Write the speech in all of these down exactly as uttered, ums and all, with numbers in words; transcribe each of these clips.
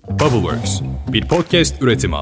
Bubbleworks, bir podcast üretimi.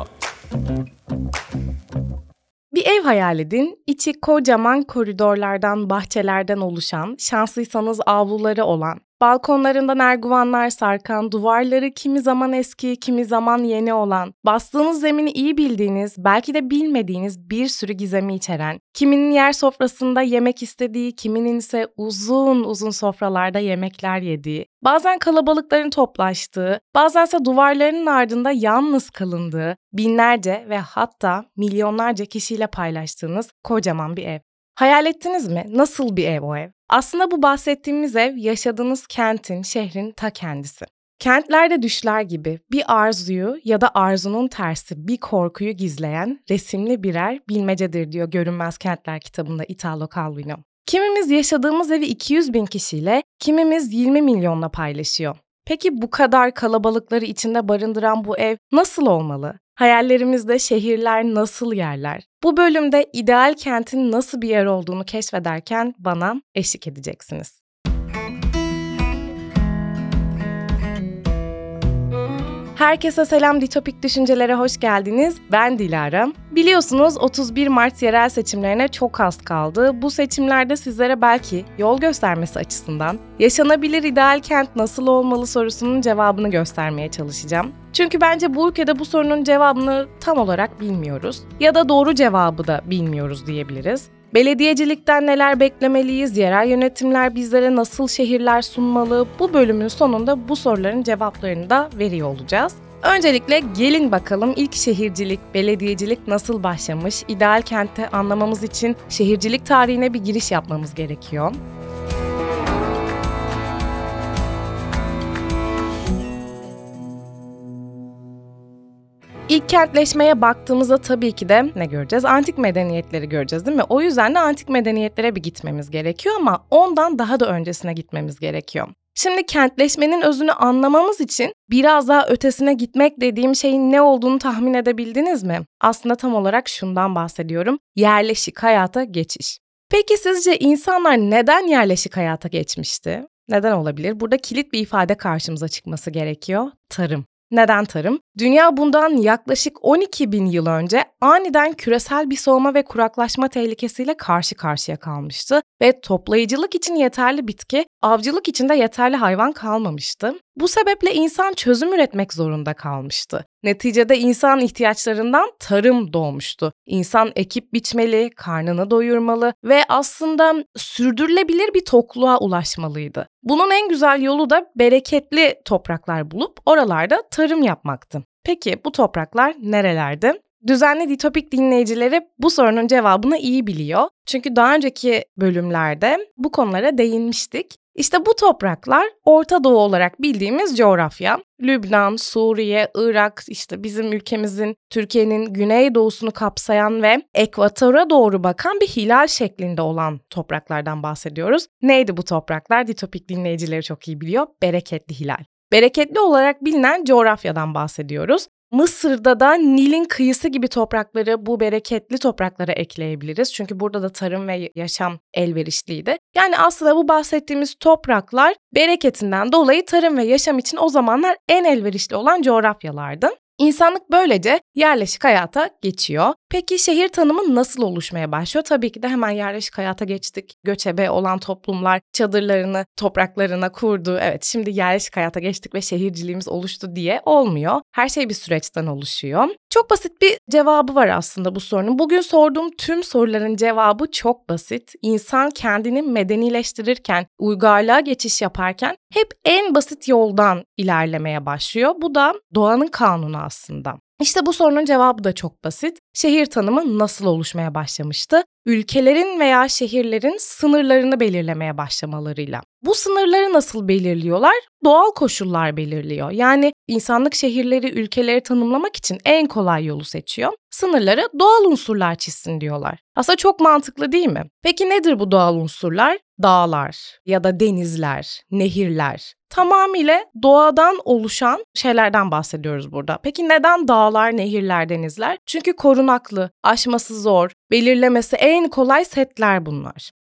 Bir ev hayal edin, içi kocaman koridorlardan, bahçelerden oluşan, şanslıysanız avluları olan, balkonlarından erguvanlar sarkan, duvarları kimi zaman eski, kimi zaman yeni olan, bastığınız zemini iyi bildiğiniz, belki de bilmediğiniz bir sürü gizemi içeren, kiminin yer sofrasında yemek istediği, kiminin ise uzun uzun sofralarda yemekler yediği, bazen kalabalıkların toplaştığı, bazense duvarlarının ardında yalnız kalındığı, binlerce ve hatta milyonlarca kişiyle paylaştığınız kocaman bir ev. Hayal ettiniz mi? Nasıl bir ev o ev? Aslında bu bahsettiğimiz ev yaşadığınız kentin, şehrin ta kendisi. Kentlerde düşler gibi bir arzuyu ya da arzunun tersi bir korkuyu gizleyen resimli birer bilmecedir diyor Görünmez Kentler kitabında Italo Calvino. Kimimiz yaşadığımız evi iki yüz bin kişiyle, kimimiz yirmi milyonla paylaşıyor. Peki bu kadar kalabalıkları içinde barındıran bu ev nasıl olmalı? Hayallerimizde şehirler nasıl yerler? Bu bölümde ideal kentin nasıl bir yer olduğunu keşfederken bana eşlik edeceksiniz. Herkese selam, Ditopik Düşüncelere hoş geldiniz. Ben Dilara. Biliyorsunuz otuz bir Mart yerel seçimlerine çok az kaldı. Bu seçimlerde sizlere belki yol göstermesi açısından yaşanabilir ideal kent nasıl olmalı sorusunun cevabını göstermeye çalışacağım. Çünkü bence bu ülkede bu sorunun cevabını tam olarak bilmiyoruz ya da doğru cevabı da bilmiyoruz diyebiliriz. Belediyecilikten neler beklemeliyiz, yerel yönetimler bizlere nasıl şehirler sunmalı, bu bölümün sonunda bu soruların cevaplarını da veriyor olacağız. Öncelikle gelin bakalım ilk şehircilik, belediyecilik nasıl başlamış, ideal kentte anlamamız için şehircilik tarihine bir giriş yapmamız gerekiyor. İlk kentleşmeye baktığımızda tabii ki de ne göreceğiz? Antik medeniyetleri göreceğiz değil mi? O yüzden de antik medeniyetlere bir gitmemiz gerekiyor ama ondan daha da öncesine gitmemiz gerekiyor. Şimdi kentleşmenin özünü anlamamız için biraz daha ötesine gitmek dediğim şeyin ne olduğunu tahmin edebildiniz mi? Aslında tam olarak şundan bahsediyorum. Yerleşik hayata geçiş. Peki sizce insanlar neden yerleşik hayata geçmişti? Neden olabilir? Burada kilit bir ifade karşımıza çıkması gerekiyor. Tarım. Neden tarım? Dünya bundan yaklaşık on iki bin yıl önce aniden küresel bir soğuma ve kuraklaşma tehlikesiyle karşı karşıya kalmıştı ve toplayıcılık için yeterli bitki, avcılık için de yeterli hayvan kalmamıştı. Bu sebeple insan çözüm üretmek zorunda kalmıştı. Neticede insan ihtiyaçlarından tarım doğmuştu. İnsan ekip biçmeli, karnını doyurmalı ve aslında sürdürülebilir bir tokluğa ulaşmalıydı. Bunun en güzel yolu da bereketli topraklar bulup oralarda tarım yapmaktı. Peki bu topraklar nerelerde? Düzenli Ditopik dinleyicileri bu sorunun cevabını iyi biliyor. Çünkü daha önceki bölümlerde bu konulara değinmiştik. İşte bu topraklar Orta Doğu olarak bildiğimiz coğrafya. Lübnan, Suriye, Irak, işte bizim ülkemizin, Türkiye'nin güneydoğusunu kapsayan ve ekvatora doğru bakan bir hilal şeklinde olan topraklardan bahsediyoruz. Neydi bu topraklar? Ditopik dinleyicileri çok iyi biliyor. Bereketli hilal. Bereketli olarak bilinen coğrafyadan bahsediyoruz. Mısır'da da Nil'in kıyısı gibi toprakları bu bereketli topraklara ekleyebiliriz. Çünkü burada da tarım ve yaşam elverişliydi. Yani aslında bu bahsettiğimiz topraklar bereketinden dolayı tarım ve yaşam için o zamanlar en elverişli olan coğrafyalardı. İnsanlık böylece yerleşik hayata geçiyor. Peki şehir tanımı nasıl oluşmaya başlıyor? Tabii ki de hemen yerleşik hayata geçtik. Göçebe olan toplumlar çadırlarını topraklarına kurdu. Evet, şimdi yerleşik hayata geçtik ve şehirciliğimiz oluştu diye olmuyor. Her şey bir süreçten oluşuyor. Çok basit bir cevabı var aslında bu sorunun. Bugün sorduğum tüm soruların cevabı çok basit. İnsan kendini medenileştirirken, uygarlığa geçiş yaparken hep en basit yoldan ilerlemeye başlıyor. Bu da doğanın kanunu aslında. İşte bu sorunun cevabı da çok basit. Şehir tanımı nasıl oluşmaya başlamıştı? Ülkelerin veya şehirlerin sınırlarını belirlemeye başlamalarıyla. Bu sınırları nasıl belirliyorlar? Doğal koşullar belirliyor. Yani insanlık şehirleri, ülkeleri tanımlamak için en kolay yolu seçiyor. Sınırları doğal unsurlar çizsin diyorlar. Aslında çok mantıklı değil mi? Peki nedir bu doğal unsurlar? Dağlar ya da denizler, nehirler. Tamamıyla doğadan oluşan şeylerden bahsediyoruz burada. Peki neden dağlar, nehirler, denizler? Çünkü korunaklı, aşması zor, belirlemesi en kolay setler bunlar.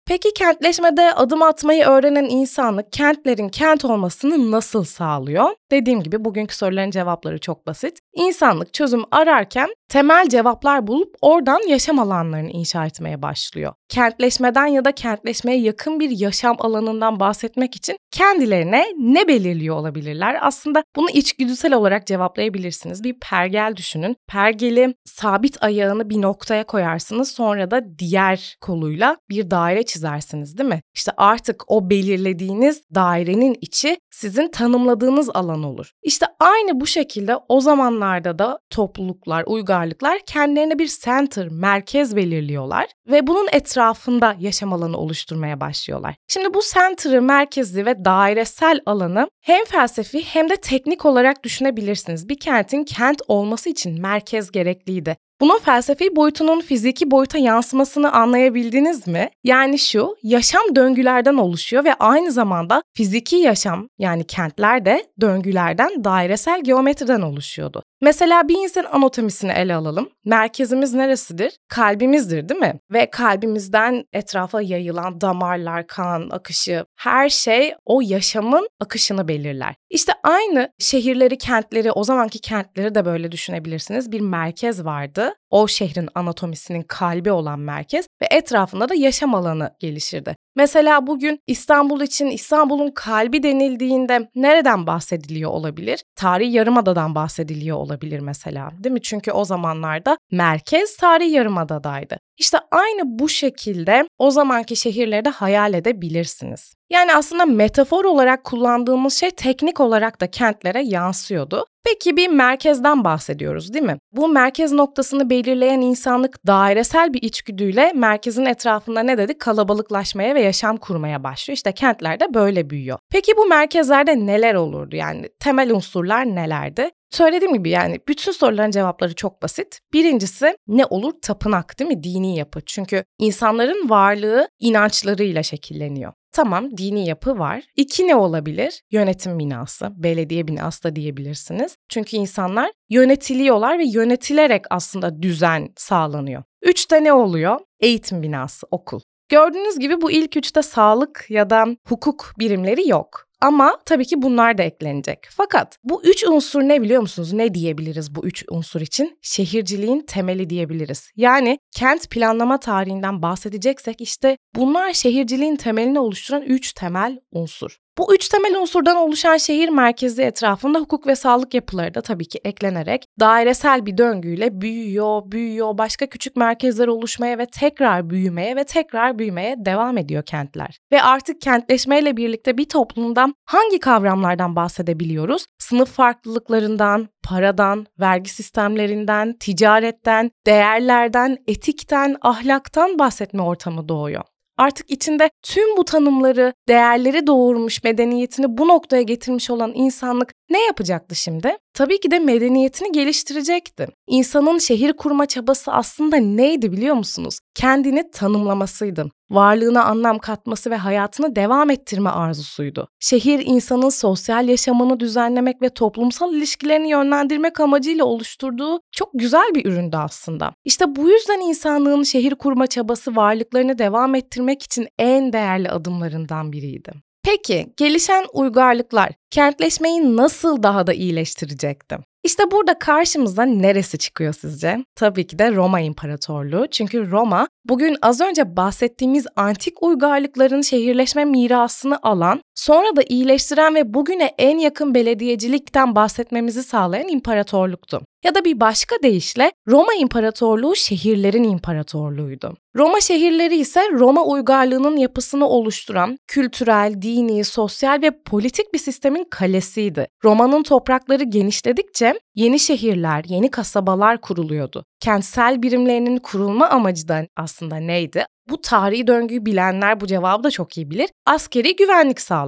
Peki kentleşmede adım atmayı öğrenen insanlık kentlerin kent olmasını nasıl sağlıyor? Dediğim gibi bugünkü soruların cevapları çok basit. İnsanlık çözüm ararken temel cevaplar bulup oradan yaşam alanlarını inşa etmeye başlıyor. Kentleşmeden ya da kentleşmeye yakın bir yaşam alanından bahsetmek için kendilerine ne belirliyor olabilirler? Aslında bunu içgüdüsel olarak cevaplayabilirsiniz. Bir pergel düşünün. Pergeli sabit ayağını bir noktaya koyarsınız, sonra da diğer koluyla bir daire çizersiniz, değil mi? İşte artık o belirlediğiniz dairenin içi sizin tanımladığınız alan olur. İşte aynı bu şekilde o zamanlarda da topluluklar, uygarlıklar kendilerine bir center, merkez belirliyorlar ve bunun etrafında yaşam alanı oluşturmaya başlıyorlar. Şimdi bu center'ı, merkezi ve dairesel alanı hem felsefi hem de teknik olarak düşünebilirsiniz. Bir kentin kent olması için merkez gerekliydi. Bunun felsefi boyutunun fiziki boyuta yansımasını anlayabildiniz mi? Yani şu, yaşam döngülerden oluşuyor ve aynı zamanda fiziki yaşam, yani kentler de döngülerden, dairesel geometriden oluşuyordu. Mesela bir insan anatomisini ele alalım. Merkezimiz neresidir? Kalbimizdir, değil mi? Ve kalbimizden etrafa yayılan damarlar, kan akışı, her şey o yaşamın akışını belirler. İşte aynı şehirleri, kentleri, o zamanki kentleri de böyle düşünebilirsiniz. Bir merkez vardı. O şehrin anatomisinin kalbi olan merkez ve etrafında da yaşam alanı gelişirdi. Mesela bugün İstanbul için İstanbul'un kalbi denildiğinde nereden bahsediliyor olabilir? Tarihi Yarımada'dan bahsediliyor olabilir mesela, değil mi? Çünkü o zamanlarda merkez Tarihi Yarımada'daydı. İşte aynı bu şekilde o zamanki şehirleri de hayal edebilirsiniz. Yani aslında metafor olarak kullandığımız şey teknik olarak da kentlere yansıyordu. Peki bir merkezden bahsediyoruz, değil mi? Bu merkez noktasını belirleyen insanlık dairesel bir içgüdüyle merkezin etrafında ne dedik? Kalabalıklaşmaya ve yaşam kurmaya başlıyor. İşte kentler de böyle büyüyor. Peki bu merkezlerde neler olurdu? Yani temel unsurlar nelerdi? Söylediğim gibi yani bütün soruların cevapları çok basit. Birincisi ne olur? Tapınak, değil mi? Dini yapı. Çünkü insanların varlığı inançlarıyla şekilleniyor. Tamam, dini yapı var. İki ne olabilir? Yönetim binası, belediye binası da diyebilirsiniz. Çünkü insanlar yönetiliyorlar ve yönetilerek aslında düzen sağlanıyor. Üçte ne oluyor? Eğitim binası, okul. Gördüğünüz gibi bu ilk üçte sağlık ya da hukuk birimleri yok. Ama tabii ki bunlar da eklenecek. Fakat bu üç unsur ne biliyor musunuz? Ne diyebiliriz bu üç unsur için? Şehirciliğin temeli diyebiliriz. Yani kent planlama tarihinden bahsedeceksek işte bunlar şehirciliğin temelini oluşturan üç temel unsur. Bu üç temel unsurdan oluşan şehir merkezi etrafında hukuk ve sağlık yapıları da tabii ki eklenerek dairesel bir döngüyle büyüyor, büyüyor, başka küçük merkezler oluşmaya ve tekrar büyümeye ve tekrar büyümeye devam ediyor kentler. Ve artık kentleşmeyle birlikte bir toplumdan hangi kavramlardan bahsedebiliyoruz? Sınıf farklılıklarından, paradan, vergi sistemlerinden, ticaretten, değerlerden, etikten, ahlaktan bahsetme ortamı doğuyor. Artık içinde tüm bu tanımları, değerleri doğurmuş, medeniyetini bu noktaya getirmiş olan insanlık ne yapacaktı şimdi? Tabii ki de medeniyetini geliştirecekti. İnsanın şehir kurma çabası aslında neydi biliyor musunuz? Kendini tanımlamasıydı. Varlığına anlam katması ve hayatını devam ettirme arzusuydu. Şehir insanın sosyal yaşamını düzenlemek ve toplumsal ilişkilerini yönlendirmek amacıyla oluşturduğu çok güzel bir üründü aslında. İşte bu yüzden insanlığın şehir kurma çabası varlıklarını devam ettirmek için en değerli adımlarından biriydi. Peki, gelişen uygarlıklar kentleşmeyi nasıl daha da iyileştirecekti? İşte burada karşımıza neresi çıkıyor sizce? Tabii ki de Roma İmparatorluğu. Çünkü Roma bugün az önce bahsettiğimiz antik uygarlıkların şehirleşme mirasını alan, sonra da iyileştiren ve bugüne en yakın belediyecilikten bahsetmemizi sağlayan imparatorluktu. Ya da bir başka deyişle Roma İmparatorluğu şehirlerin imparatorluğuydu. Roma şehirleri ise Roma uygarlığının yapısını oluşturan kültürel, dini, sosyal ve politik bir sistemin kalesiydi. Roma'nın toprakları genişledikçe yeni şehirler, yeni kasabalar kuruluyordu. Kentsel birimlerinin kurulma amacı da aslında neydi? Bu tarihi döngüyü bilenler bu cevabı da çok iyi bilir. Askeri güvenlik sağlama.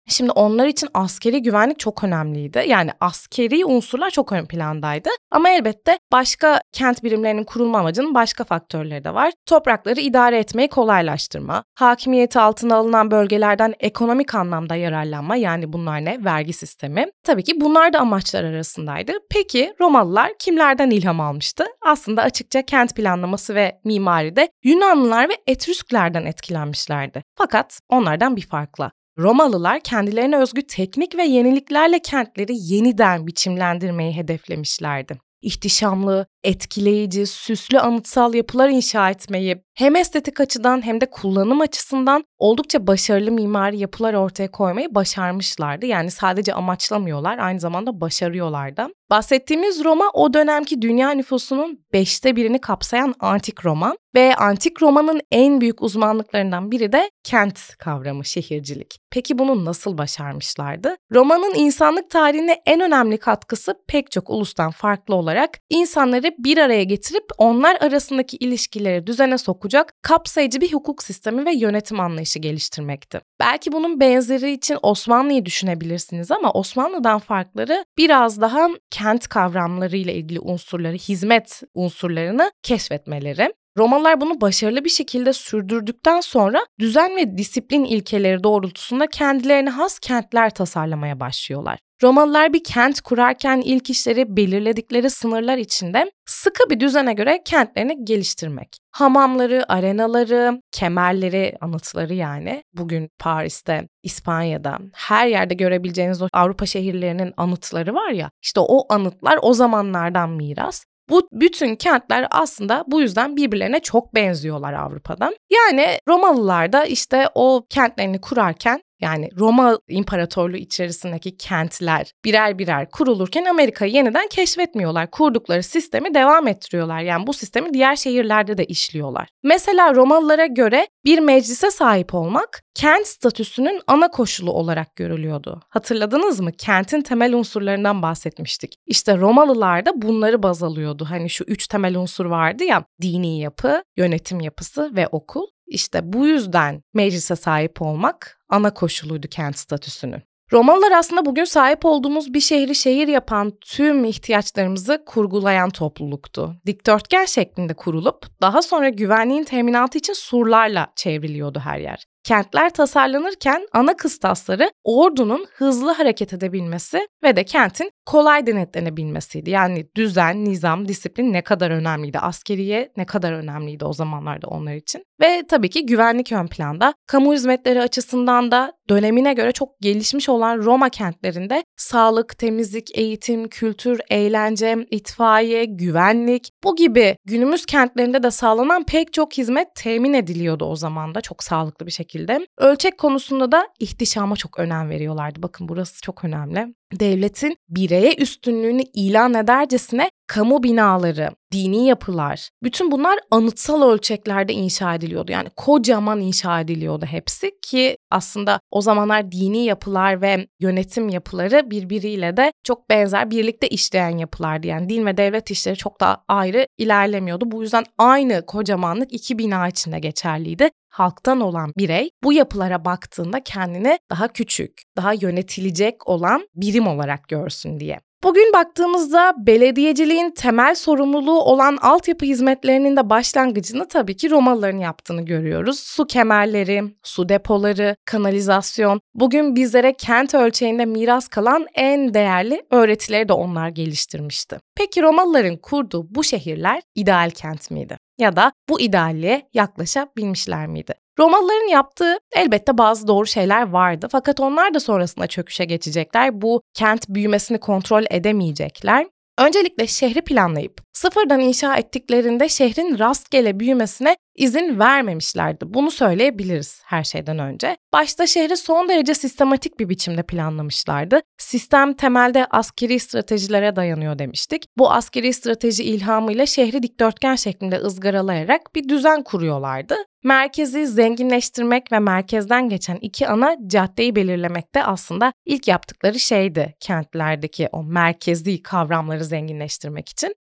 Şimdi onlar için askeri güvenlik çok önemliydi. Yani askeri unsurlar çok ön plandaydı. Ama elbette başka kent birimlerinin kurulma amacının başka faktörleri de var. Toprakları idare etmeyi kolaylaştırma, hakimiyeti altına alınan bölgelerden ekonomik anlamda yararlanma, yani bunlar ne? Vergi sistemi. Tabii ki bunlar da amaçlar arasındaydı. Peki Romalılar kimlerden ilham almıştı? Aslında açıkça kent planlaması ve mimaride Yunanlılar ve Etrüsklerden etkilenmişlerdi. Fakat onlardan bir farkla. Romalılar kendilerine özgü teknik ve yeniliklerle kentleri yeniden biçimlendirmeyi hedeflemişlerdi. İhtişamlı, etkileyici, süslü anıtsal yapılar inşa etmeyi hem estetik açıdan hem de kullanım açısından oldukça başarılı mimari yapılar ortaya koymayı başarmışlardı. Yani sadece amaçlamıyorlar, aynı zamanda başarıyorlar da. Bahsettiğimiz Roma o dönemki dünya nüfusunun beşte birini kapsayan antik Roma ve antik Roma'nın en büyük uzmanlıklarından biri de kent kavramı, şehircilik. Peki bunu nasıl başarmışlardı? Roma'nın insanlık tarihine en önemli katkısı pek çok ulustan farklı olarak insanları bir araya getirip onlar arasındaki ilişkileri düzene sokacak kapsayıcı bir hukuk sistemi ve yönetim anlayışı geliştirmekti. Belki bunun benzeri için Osmanlı'yı düşünebilirsiniz ama Osmanlı'dan farkları biraz daha kent kavramlarıyla ilgili unsurları, hizmet unsurlarını keşfetmeleri. Romalılar bunu başarılı bir şekilde sürdürdükten sonra düzen ve disiplin ilkeleri doğrultusunda kendilerine has kentler tasarlamaya başlıyorlar. Romalılar bir kent kurarken ilk işleri belirledikleri sınırlar içinde sıkı bir düzene göre kentlerini geliştirmek. Hamamları, arenaları, kemerleri, anıtları yani bugün Paris'te, İspanya'da her yerde görebileceğiniz o Avrupa şehirlerinin anıtları var ya, işte o anıtlar o zamanlardan miras. Bu bütün kentler aslında bu yüzden birbirlerine çok benziyorlar Avrupa'dan. Yani Romalılar da işte o kentlerini kurarken, yani Roma İmparatorluğu içerisindeki kentler birer birer kurulurken Amerika'yı yeniden keşfetmiyorlar. Kurdukları sistemi devam ettiriyorlar. Yani bu sistemi diğer şehirlerde de işliyorlar. Mesela Romalılara göre bir meclise sahip olmak kent statüsünün ana koşulu olarak görülüyordu. Hatırladınız mı? Kentin temel unsurlarından bahsetmiştik. İşte Romalılar da bunları baz alıyordu. Hani şu üç temel unsur vardı ya: dini yapı, yönetim yapısı ve okul. İşte bu yüzden meclise sahip olmak ana koşuluydu kent statüsünün. Romalılar aslında bugün sahip olduğumuz bir şehri şehir yapan tüm ihtiyaçlarımızı kurgulayan topluluktu. Dikdörtgen şeklinde kurulup daha sonra güvenliğin teminatı için surlarla çevriliyordu her yer. Kentler tasarlanırken ana kıstasları ordunun hızlı hareket edebilmesi ve de kentin kolay denetlenebilmesiydi. Yani düzen, nizam, disiplin ne kadar önemliydi, askeriye ne kadar önemliydi o zamanlarda onlar için. Ve tabii ki güvenlik ön planda. Kamu hizmetleri açısından da dönemine göre çok gelişmiş olan Roma kentlerinde sağlık, temizlik, eğitim, kültür, eğlence, itfaiye, güvenlik, bu gibi günümüz kentlerinde de sağlanan pek çok hizmet temin ediliyordu o zaman da çok sağlıklı bir şekilde. Ölçek konusunda da ihtişama çok önem veriyorlardı. Bakın burası çok önemli. Devletin bireye üstünlüğünü ilan edercesine kamu binaları, dini yapılar, bütün bunlar anıtsal ölçeklerde inşa ediliyordu. Yani kocaman inşa ediliyordu hepsi ki aslında o zamanlar dini yapılar ve yönetim yapıları birbiriyle de çok benzer, birlikte işleyen yapılardı. Yani din ve devlet işleri çok daha ayrı ilerlemiyordu. Bu yüzden aynı kocamanlık iki bina içinde geçerliydi. Halktan olan birey bu yapılara baktığında kendini daha küçük, daha yönetilecek olan birim olarak görsün diye. Bugün baktığımızda belediyeciliğin temel sorumluluğu olan altyapı hizmetlerinin de başlangıcını tabii ki Romalıların yaptığını görüyoruz. Su kemerleri, su depoları, kanalizasyon, bugün bizlere kent ölçeğinde miras kalan en değerli öğretileri de onlar geliştirmişti. Peki Romalıların kurduğu bu şehirler ideal kent miydi? Ya da bu idealliğe yaklaşabilmişler miydi? Romalıların yaptığı elbette bazı doğru şeyler vardı fakat onlar da sonrasında çöküşe geçecekler. Bu kent büyümesini kontrol edemeyecekler. Öncelikle şehri planlayıp sıfırdan inşa ettiklerinde şehrin rastgele büyümesine izin vermemişlerdi. Bunu söyleyebiliriz her şeyden önce. Başta şehri son derece sistematik bir biçimde planlamışlardı. Sistem temelde askeri stratejilere dayanıyor demiştik. Bu askeri strateji ilhamıyla şehri dikdörtgen şeklinde ızgaralayarak bir düzen kuruyorlardı. Merkezi zenginleştirmek ve merkezden geçen iki ana caddeyi belirlemek de aslında ilk yaptıkları şeydi kentlerdeki o merkezi kavramları zenginleştirmek için.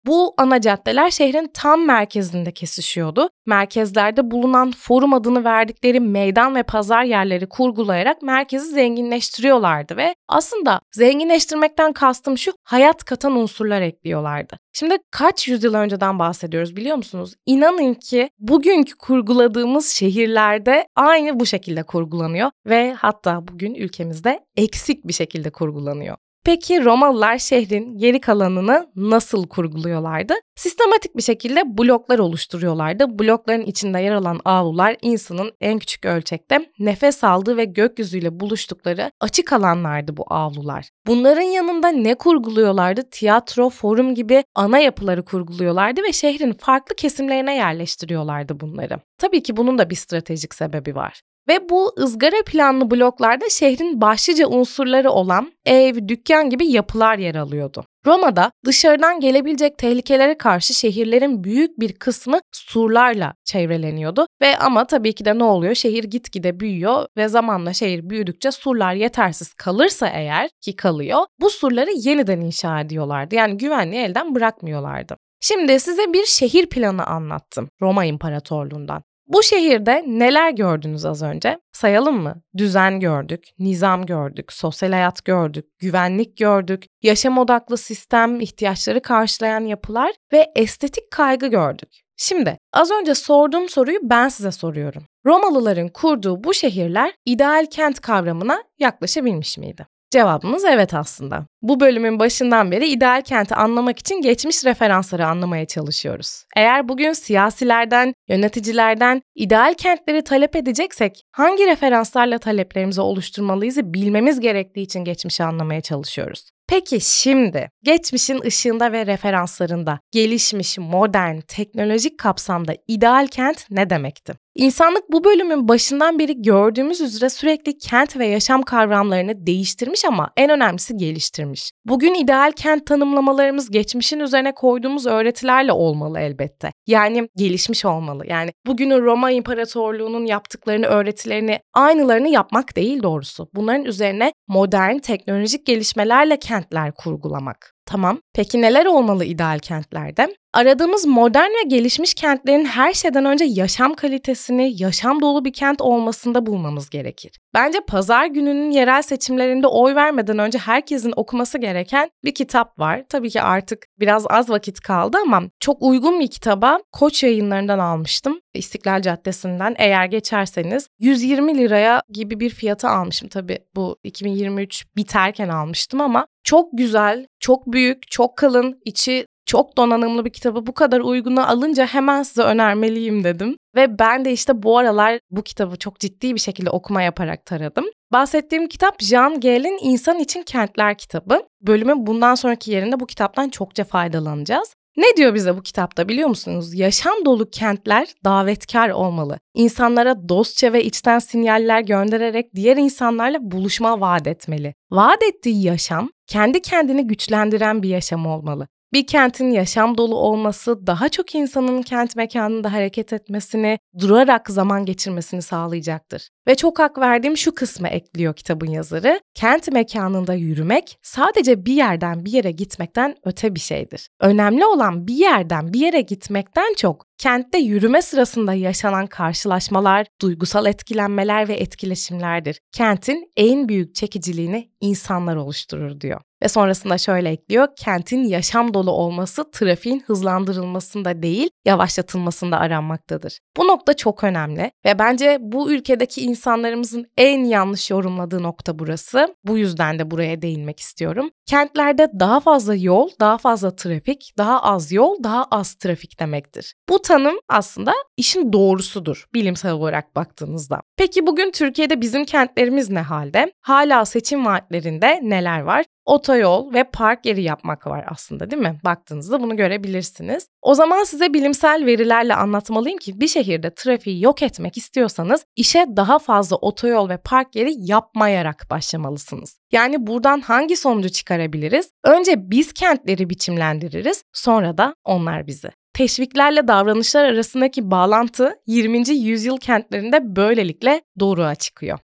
Bu ana caddeler şehrin tam merkezinde kesişiyordu. Merkezlerde bulunan Forum adını verdikleri meydan ve pazar yerleri kurgulayarak merkezi zenginleştiriyorlardı ve aslında zenginleştirmekten kastım şu, hayat katan unsurlar ekliyorlardı. Şimdi kaç yüzyıl önceden bahsediyoruz biliyor musunuz? İnanın ki bugünkü kurguladığımız şehirlerde aynı bu şekilde kurgulanıyor ve hatta bugün ülkemizde eksik bir şekilde kurgulanıyor. Peki Romalılar şehrin geri kalanını nasıl kurguluyorlardı? Sistematik bir şekilde bloklar oluşturuyorlardı. Blokların içinde yer alan avlular insanın en küçük ölçekte nefes aldığı ve gökyüzüyle buluştukları açık alanlardı bu avlular. Bunların yanında ne kurguluyorlardı? Tiyatro, forum gibi ana yapıları kurguluyorlardı ve şehrin farklı kesimlerine yerleştiriyorlardı bunları. Tabii ki bunun da bir stratejik sebebi var. Ve bu ızgara planlı bloklarda şehrin başlıca unsurları olan ev, dükkan gibi yapılar yer alıyordu. Roma'da dışarıdan gelebilecek tehlikelere karşı şehirlerin büyük bir kısmı surlarla çevreleniyordu ve ama tabii ki de ne oluyor? Şehir gitgide büyüyor ve zamanla şehir büyüdükçe surlar yetersiz kalırsa eğer ki kalıyor, bu surları yeniden inşa ediyorlardı. Yani güvenliği elden bırakmıyorlardı. Şimdi size bir şehir planı anlattım Roma İmparatorluğundan. Bu şehirde neler gördünüz az önce? Sayalım mı? Düzen gördük, nizam gördük, sosyal hayat gördük, güvenlik gördük, yaşam odaklı sistem, ihtiyaçları karşılayan yapılar ve estetik kaygı gördük. Şimdi az önce sorduğum soruyu ben size soruyorum. Romalıların kurduğu bu şehirler ideal kent kavramına yaklaşabilmiş miydi? Cevabımız evet aslında. Bu bölümün başından beri ideal kenti anlamak için geçmiş referansları anlamaya çalışıyoruz. Eğer bugün siyasilerden, yöneticilerden ideal kentleri talep edeceksek hangi referanslarla taleplerimizi oluşturmalıyız bilmemiz gerektiği için geçmişi anlamaya çalışıyoruz. Peki şimdi geçmişin ışığında ve referanslarında gelişmiş, modern, teknolojik kapsamda ideal kent ne demekti? İnsanlık bu bölümün başından beri gördüğümüz üzere sürekli kent ve yaşam kavramlarını değiştirmiş ama en önemlisi geliştirmiş. Bugün ideal kent tanımlamalarımız geçmişin üzerine koyduğumuz öğretilerle olmalı elbette. Yani gelişmiş olmalı. Yani bugünün Roma İmparatorluğu'nun yaptıklarını, öğretilerini aynılarını yapmak değil doğrusu. Bunların üzerine modern, teknolojik gelişmelerle kentler kurgulamak. Tamam. Peki neler olmalı ideal kentlerde? Aradığımız modern ve gelişmiş kentlerin her şeyden önce yaşam kalitesini, yaşam dolu bir kent olmasında bulmamız gerekir. Bence pazar gününün yerel seçimlerinde oy vermeden önce herkesin okuması gereken bir kitap var. Tabii ki artık biraz az vakit kaldı ama çok uygun bir kitaba Koç Yayınları'ndan almıştım. İstiklal Caddesi'nden eğer geçerseniz yüz yirmi liraya gibi bir fiyata almışım. Tabii bu iki bin yirmi üç biterken almıştım ama çok güzel, çok büyük, çok kalın, içi çok donanımlı bir kitabı bu kadar uyguna alınca hemen size önermeliyim dedim. Ve ben de işte bu aralar bu kitabı çok ciddi bir şekilde okuma yaparak taradım. Bahsettiğim kitap Jean Gell'in İnsan İçin Kentler kitabı. Bölümün bundan sonraki yerinde bu kitaptan çokça faydalanacağız. Ne diyor bize bu kitapta biliyor musunuz? Yaşam dolu kentler davetkar olmalı. İnsanlara dostça ve içten sinyaller göndererek diğer insanlarla buluşma vaat etmeli. Vaat ettiği yaşam kendi kendini güçlendiren bir yaşam olmalı. Bir kentin yaşam dolu olması daha çok insanın kent mekanında hareket etmesini, durarak zaman geçirmesini sağlayacaktır. Ve çok hak verdiğim şu kısmı ekliyor kitabın yazarı. Kent mekanında yürümek sadece bir yerden bir yere gitmekten öte bir şeydir. Önemli olan bir yerden bir yere gitmekten çok kentte yürüme sırasında yaşanan karşılaşmalar, duygusal etkilenmeler ve etkileşimlerdir. Kentin en büyük çekiciliğini insanlar oluşturur diyor. Ve sonrasında şöyle ekliyor, kentin yaşam dolu olması trafiğin hızlandırılmasında değil, yavaşlatılmasında aranmaktadır. Bu nokta çok önemli ve bence bu ülkedeki insanlarımızın en yanlış yorumladığı nokta burası. Bu yüzden de buraya değinmek istiyorum. Kentlerde daha fazla yol, daha fazla trafik, daha az yol, daha az trafik demektir. Bu tanım aslında işin doğrusudur bilimsel olarak baktığınızda. Peki bugün Türkiye'de bizim kentlerimiz ne halde? Hala seçim vaatlerinde neler var? Otoyol ve park yeri yapmak var aslında değil mi? Baktığınızda bunu görebilirsiniz. O zaman size bilimsel verilerle anlatmalıyım ki bir şehirde trafiği yok etmek istiyorsanız işe daha fazla otoyol ve park yeri yapmayarak başlamalısınız. Yani buradan hangi sonucu çıkarabiliriz? Önce biz kentleri biçimlendiririz, sonra da onlar bizi. Teşviklerle davranışlar arasındaki bağlantı yirminci yüzyıl kentlerinde böylelikle doğruğa çıkıyor.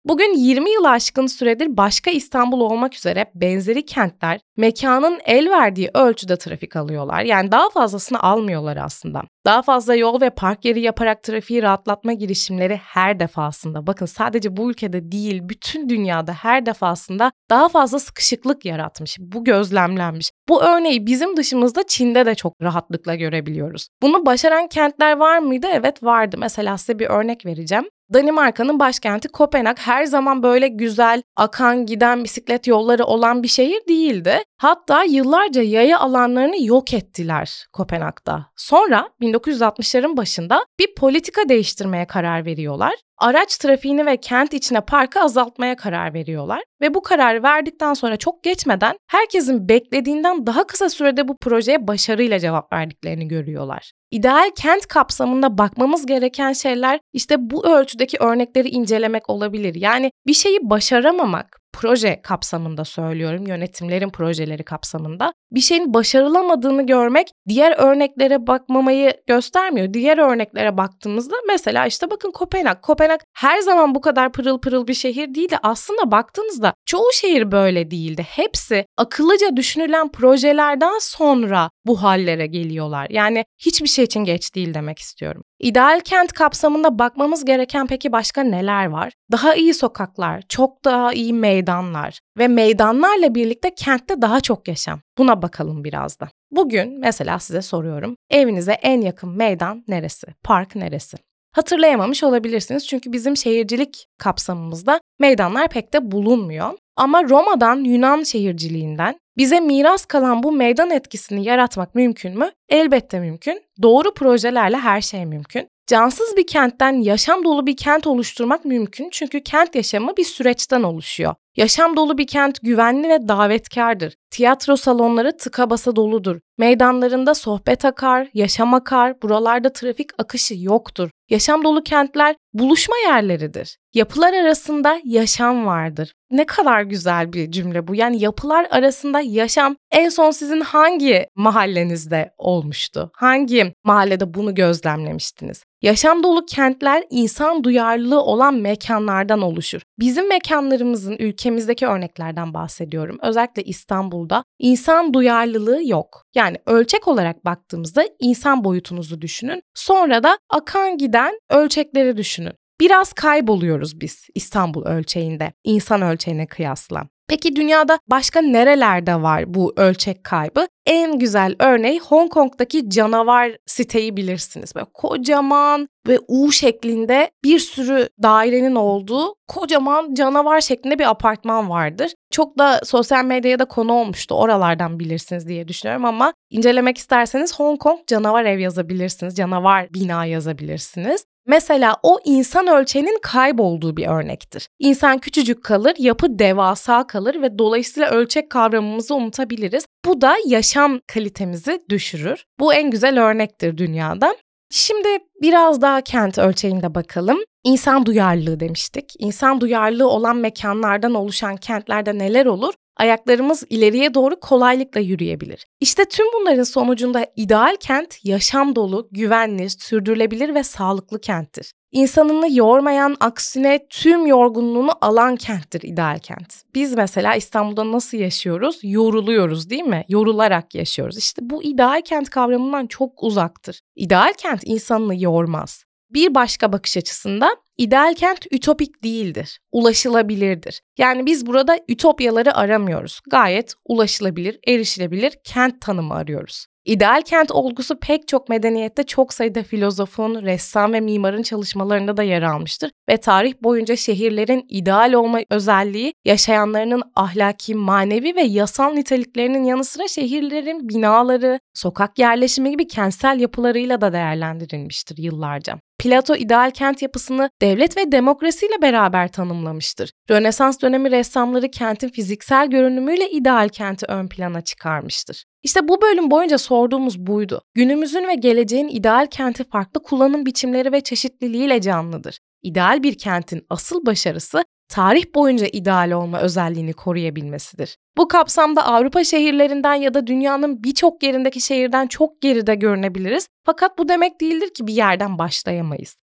Bugün yirmi yılı aşkın süredir başka İstanbul olmak üzere benzeri kentler mekanın el verdiği ölçüde trafik alıyorlar. Yani daha fazlasını almıyorlar aslında. Daha fazla yol ve park yeri yaparak trafiği rahatlatma girişimleri her defasında, bakın sadece bu ülkede değil bütün dünyada her defasında daha fazla sıkışıklık yaratmış. Bu gözlemlenmiş. Bu örneği bizim dışımızda Çin'de de çok rahatlıkla görebiliyoruz. Bunu başaran kentler var mıydı? Evet vardı. Mesela size bir örnek vereceğim. Danimarka'nın başkenti Kopenhag her zaman böyle güzel, akan giden bisiklet yolları olan bir şehir değildi. Hatta yıllarca yaya alanlarını yok ettiler Kopenhag'da. Sonra bin dokuz yüz altmışların başında bir politika değiştirmeye karar veriyorlar. Araç trafiğini ve kent içine parkı azaltmaya karar veriyorlar. Ve bu kararı verdikten sonra çok geçmeden herkesin beklediğinden daha kısa sürede bu projeye başarıyla cevap verdiklerini görüyorlar. İdeal kent kapsamında bakmamız gereken şeyler işte bu ölçüdeki örnekleri incelemek olabilir. Yani bir şeyi başaramamak, proje kapsamında söylüyorum, yönetimlerin projeleri kapsamında bir şeyin başarılamadığını görmek diğer örneklere bakmamayı göstermiyor. Diğer örneklere baktığımızda mesela işte bakın Kopenhag. Kopenhag her zaman bu kadar pırıl pırıl bir şehir değildi. Aslında baktığınızda çoğu şehir böyle değildi. Hepsi akıllıca düşünülen projelerden sonra bu hallere geliyorlar. Yani hiçbir şey için geç değil demek istiyorum. İdeal kent kapsamında bakmamız gereken peki başka neler var? Daha iyi sokaklar, çok daha iyi meydanlar ve meydanlarla birlikte kentte daha çok yaşam. Buna bakalım biraz da. Bugün mesela size soruyorum. Evinize en yakın meydan neresi? Park neresi? Hatırlayamamış olabilirsiniz çünkü bizim şehircilik kapsamımızda meydanlar pek de bulunmuyor. Ama Roma'dan Yunan şehirciliğinden bize miras kalan bu meydan etkisini yaratmak mümkün mü? Elbette mümkün. Doğru projelerle her şey mümkün. Cansız bir kentten yaşam dolu bir kent oluşturmak mümkün çünkü kent yaşamı bir süreçten oluşuyor. Yaşam dolu bir kent güvenli ve davetkardır. Tiyatro salonları tıka basa doludur. Meydanlarında sohbet akar, yaşam akar, buralarda trafik akışı yoktur. Yaşam dolu kentler buluşma yerleridir. Yapılar arasında yaşam vardır. Ne kadar güzel bir cümle bu. Yani yapılar arasında yaşam en son sizin hangi mahallenizde olmuştu? Hangi mahallede bunu gözlemlemiştiniz? Yaşam dolu kentler insan duyarlılığı olan mekanlardan oluşur. Bizim mekanlarımızın ülkemizdeki örneklerden bahsediyorum. Özellikle İstanbul'da insan duyarlılığı yok. Yani ölçek olarak baktığımızda insan boyutunuzu düşünün. Sonra da akan giden ölçekleri düşünün. Biraz kayboluyoruz biz İstanbul ölçeğinde, insan ölçeğine kıyasla. Peki dünyada başka nerelerde var bu ölçek kaybı? En güzel örneği Hong Kong'daki canavar siteyi bilirsiniz. Böyle kocaman ve U şeklinde bir sürü dairenin olduğu kocaman canavar şeklinde bir apartman vardır. Çok da sosyal medyaya da konu olmuştu. Oralardan bilirsiniz diye düşünüyorum ama incelemek isterseniz Hong Kong canavar ev yazabilirsiniz. Canavar bina yazabilirsiniz. Mesela o insan ölçeğinin kaybolduğu bir örnektir. İnsan küçücük kalır, yapı devasa kalır ve dolayısıyla ölçek kavramımızı unutabiliriz. Bu da yaşam kalitemizi düşürür. Bu en güzel örnektir dünyada. Şimdi biraz daha kent ölçeğinde bakalım. İnsan duyarlılığı demiştik. İnsan duyarlılığı olan mekanlardan oluşan kentlerde neler olur? Ayaklarımız ileriye doğru kolaylıkla yürüyebilir. İşte tüm bunların sonucunda ideal kent yaşam dolu, güvenli, sürdürülebilir ve sağlıklı kenttir. İnsanını yormayan, aksine tüm yorgunluğunu alan kenttir ideal kent. Biz mesela İstanbul'da nasıl yaşıyoruz? Yoruluyoruz değil mi? Yorularak yaşıyoruz. İşte bu ideal kent kavramından çok uzaktır. İdeal kent insanını yormaz. Bir başka bakış açısında ideal kent ütopik değildir, ulaşılabilirdir. Yani biz burada ütopyaları aramıyoruz. Gayet ulaşılabilir, erişilebilir kent tanımı arıyoruz. İdeal kent olgusu pek çok medeniyette çok sayıda filozofun, ressam ve mimarın çalışmalarında da yer almıştır ve tarih boyunca şehirlerin ideal olma özelliği yaşayanlarının ahlaki, manevi ve yasal niteliklerinin yanı sıra şehirlerin binaları, sokak yerleşimi gibi kentsel yapılarıyla da değerlendirilmiştir yıllarca. Plato ideal kent yapısını devlet ve demokrasiyle beraber tanımlamıştır. Rönesans dönemi ressamları kentin fiziksel görünümüyle ideal kenti ön plana çıkarmıştır. İşte bu bölüm boyunca sorduğumuz buydu. Günümüzün ve geleceğin ideal kenti farklı kullanım biçimleri ve çeşitliliğiyle canlıdır. İdeal bir kentin asıl başarısı tarih boyunca ideal olma özelliğini koruyabilmesidir. Bu kapsamda Avrupa şehirlerinden ya da dünyanın birçok yerindeki şehirden çok geride görünebiliriz. Fakat bu demek değildir ki bir yerden başlayamayız.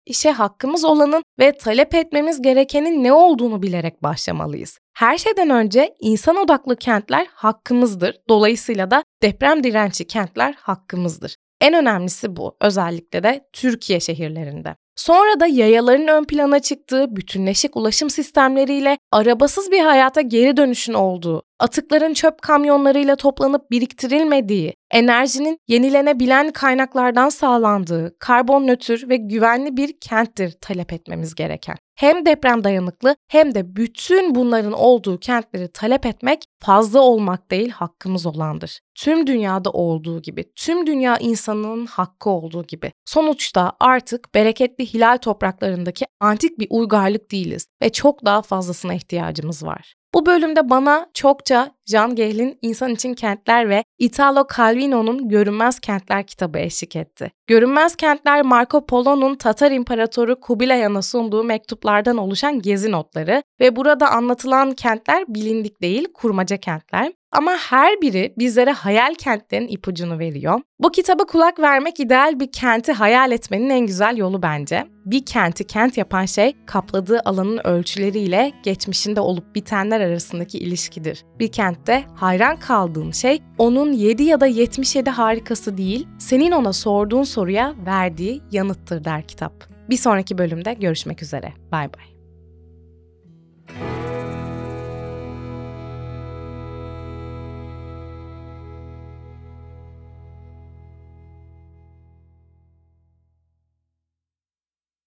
İşe hakkımız olanın ve talep etmemiz gerekenin ne olduğunu bilerek başlamalıyız. Her şeyden önce insan odaklı kentler hakkımızdır. Dolayısıyla da deprem dirençli kentler hakkımızdır. En önemlisi bu, özellikle de Türkiye şehirlerinde. Sonra da yayaların ön plana çıktığı, bütünleşik ulaşım sistemleriyle arabasız bir hayata geri dönüşün olduğu, atıkların çöp kamyonlarıyla toplanıp biriktirilmediği, enerjinin yenilenebilen kaynaklardan sağlandığı, karbon nötr ve güvenli bir kenttir talep etmemiz gereken. Hem deprem dayanıklı hem de bütün bunların olduğu kentleri talep etmek fazla olmak değil, hakkımız olandır. Tüm dünyada olduğu gibi, tüm dünya insanının hakkı olduğu gibi. Sonuçta artık bereketli hilal topraklarındaki antik bir uygarlık değiliz ve çok daha fazlasına ihtiyacımız var. Bu bölümde bana çokça Jean Gehlen İnsan İçin Kentler ve Italo Calvino'nun Görünmez Kentler kitabı eşlik etti. Görünmez Kentler, Marco Polo'nun Tatar İmparatoru Kubilay Han'a sunduğu mektuplardan oluşan gezi notları ve burada anlatılan kentler bilindik değil, kurmaca kentler. Ama her biri bizlere hayal kentlerin ipucunu veriyor. Bu kitaba kulak vermek ideal bir kenti hayal etmenin en güzel yolu bence. Bir kenti kent yapan şey kapladığı alanın ölçüleriyle geçmişinde olup bitenler arasındaki ilişkidir. Bir kentte hayran kaldığın şey onun yedi ya da yetmiş yedi harikası değil, senin ona sorduğun soruya verdiği yanıttır der kitap. Bir sonraki bölümde görüşmek üzere. Bay bay.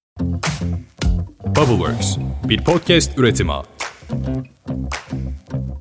Bubbleworks, bir podcast üretimi.